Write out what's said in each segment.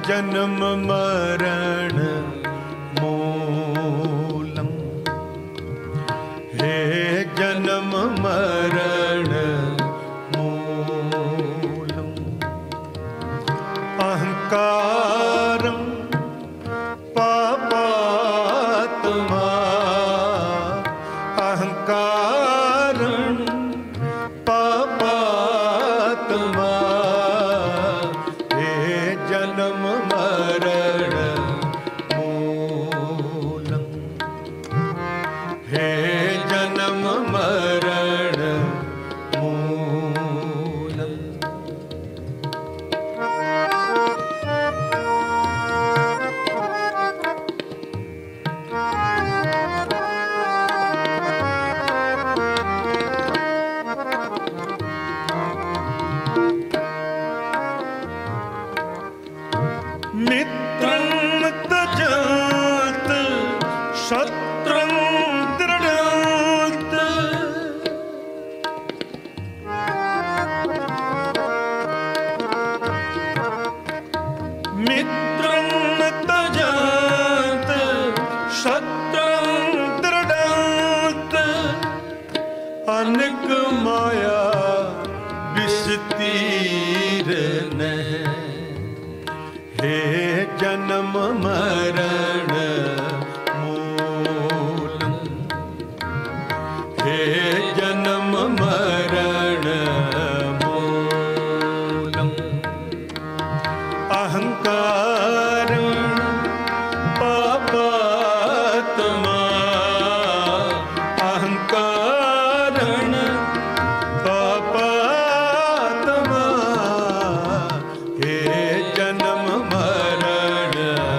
जन्म मरण मूलम, हे जन्म मरण मूलम। अहंकारं पापात्मा, अहंकारं पापात्मा, हे जन्म मरण मूलम, हे जन्म मरण मूलम। मित्रं त्यजत शत्रुं दृढत, मित्रं त्यजत शत्रुं दृढत, अनेक माया विस्तीर्ण, हे जन्म मरण मूलम, हे जन्म मरण मूलम। अहंकारं पापात्मा, अहंकारं पापात्मा, हे जन्म मरण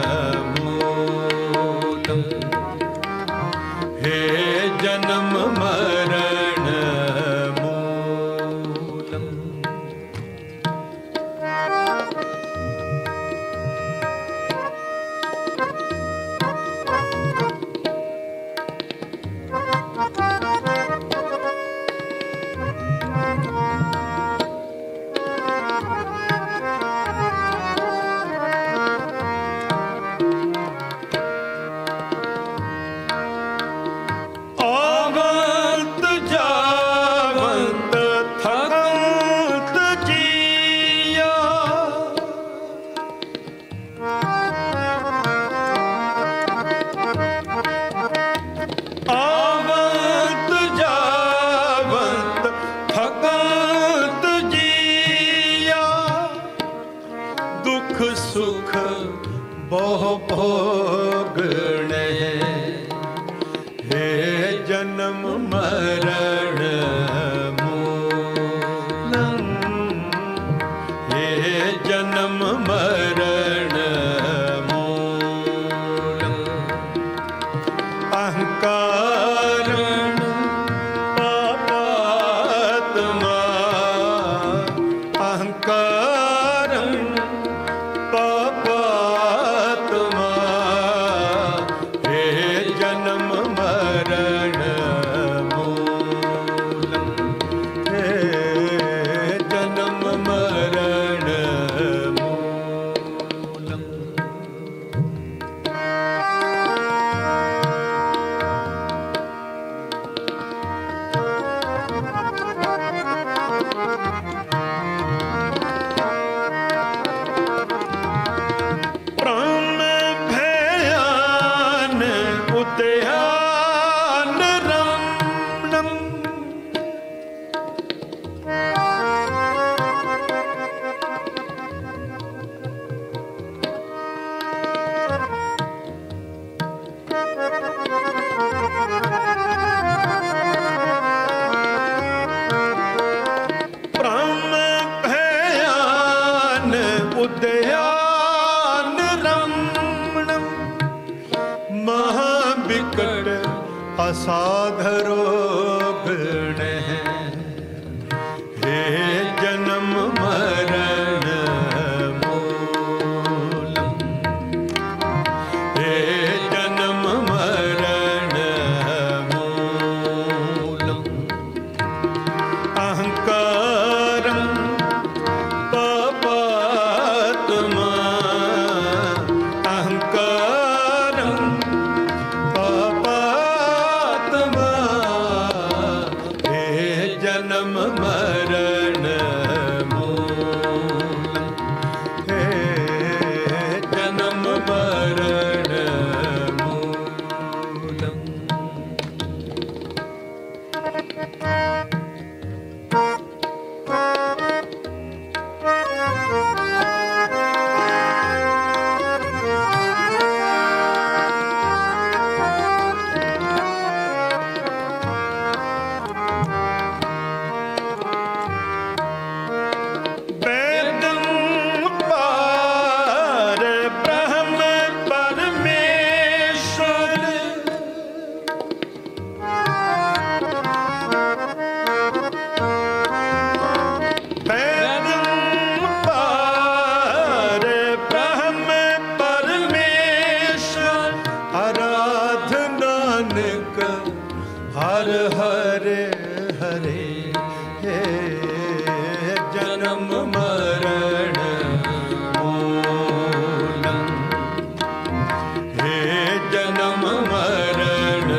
मूलम, हे जन्म मरण मूलम। आवत जावत थकत जिया, आवत जावत थकत जिया, दुख सुख बहु भोगण, हे जन्म मरण मूलम, हे जन्म मरण मूलम। अहंकारं पापात्मा, अहंकारं पापात्मा, हे जन्म मरण मूलम, हे जन्म मरण मूलम। प्राण भयान उद्यान रमणम, प्राण भयान उद्यान रमणम, महाविकट असाधरो गण, हे जन्म मरण मूलम, हे जन्म मरण मूलम। अहंकारं पापात्मा, जन्म मरण मूल, हे जन्म मरण मूलम। हर हरे हरे, हे जन्म मरण मूलम, हे जन्म मरण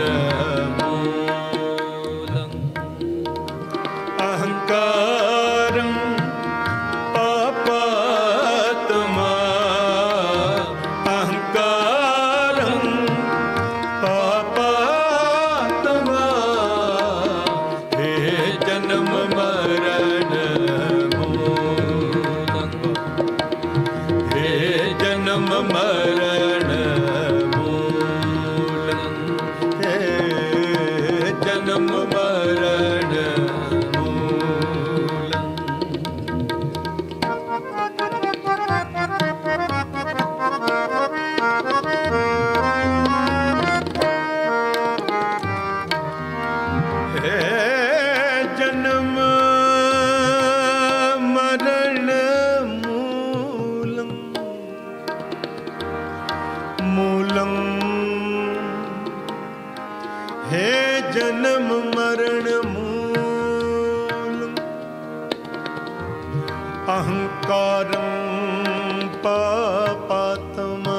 मूलम। अहंकारं पापात्मा, अहंकारं पापात्मा, हे जन्म मरण मूलम, हे जन्म मरण मूलम, हे जन्म मरण मूलम। हे जन्म मरण मूलम, मूलम, हे जन्म मरण मूलम। अहंकारं पापात्मा,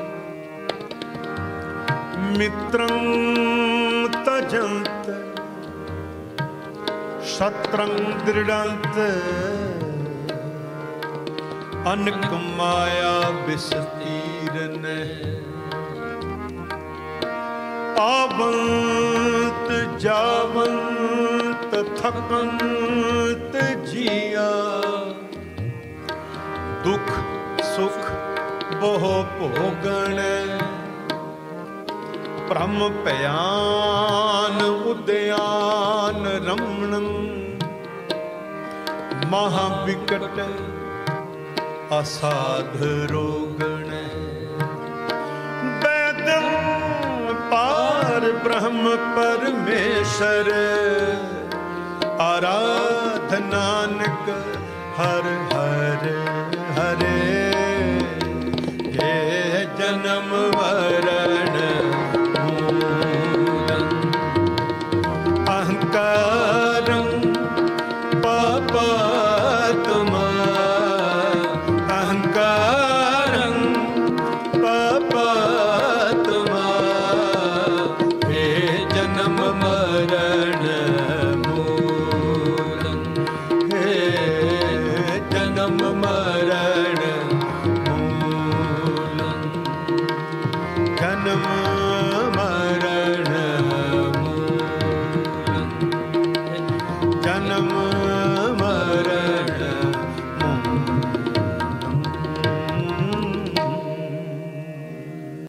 मित्रं तजन्त, शत्रं दृढन्त, अनक माया विस्तीरन। आवंत जावंत थकंत जिया, दुख सुख बहु भोगण। ब्रह्म पयान उद्यान रमणं, महाविकट असाध रोगण। वेदं पार ब्रह्म परमेश्वर, आराध नानक हर हर हरे, हे जन्म मरण मूलम। अहंकार